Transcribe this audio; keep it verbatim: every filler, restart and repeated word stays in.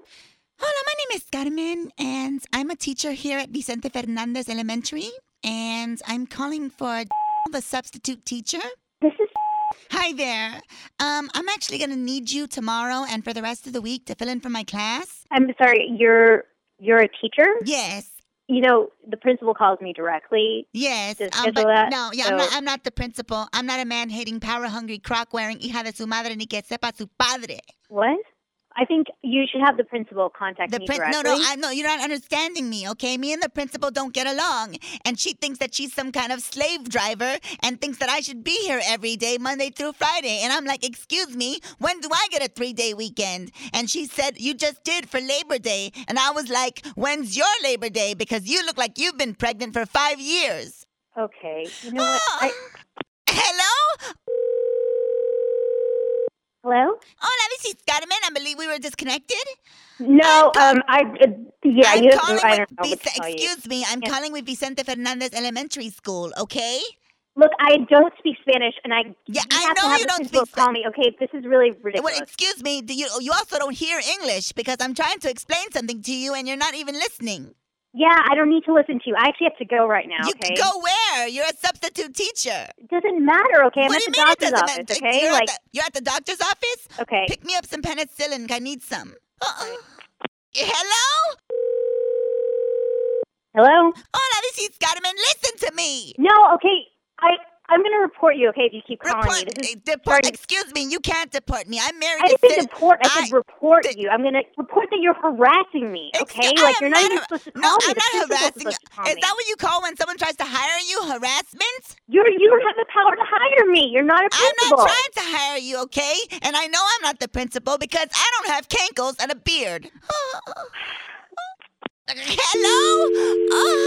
Hola, my name is Carmen, and I'm a teacher here at Vicente Fernandez Elementary, and I'm calling for the substitute teacher. This is... Hi there. Um, I'm actually going to need you tomorrow and for the rest of the week to fill in for my class. I'm sorry, you're you're a teacher? Yes. You know, the principal calls me directly. Yes. To Um, schedule but that, no, yeah, so- I'm not I'm not the principal. I'm not a man-hating, power-hungry, crock-wearing, hija de su madre ni que sepa su padre. What? I think you should have the principal contact The me prin- directly. no, no, I no, you're not understanding me, okay? Me and the principal don't get along, and she thinks that she's some kind of slave driver and thinks that I should be here every day, Monday through Friday. And I'm like, excuse me, when do I get a three-day weekend? And she said, you just did for Labor Day. And I was like, when's your Labor Day? Because you look like you've been pregnant for five years. Okay. You know what? Oh. I... Hello? Hello? Hola, this is Carmen. I believe we were disconnected. No, I'm um, I... Uh, yeah, I'm you calling I with don't know what Vic- to tell you. excuse me, I'm Yeah. calling with Vicente Fernandez Elementary School, okay? Look, I don't speak Spanish, and I... Yeah, you I have to know have you the don't principal speak call me, okay? This is really Well, ridiculous. excuse me, do you you also don't hear English because I'm trying to explain something to you and you're not even listening. Yeah, I don't need to listen to you. I actually have to go right now, You okay? can go where? You're a substitute teacher. It doesn't matter, okay? I'm what at do the you mean it doctor's doesn't office, matter? okay? You're, Like, at the, you're at the doctor's office? okay. Pick me up some penicillin. I need some. Uh-uh. Hello? Hello? Hola, this is Carmen. Listen to me. No, okay. I... I'm going to report you, okay, if you keep calling Report, me. This is eh, deport, starting- excuse me, you can't deport me. I'm married I to didn't say Sid- deport. I, I- said report th- you. I'm going to report that you're harassing me, okay? Excuse- I like, am you're not, not even har- supposed to call No, me. I'm The not principal's harassing you. supposed to call Is me. that what you call when someone tries to hire you? Harassment? You're, you don't have the power to hire me. You're not a I'm principal. not trying to hire you, okay? And I know I'm not the principal because I don't have cankles and a beard. Hello? Oh.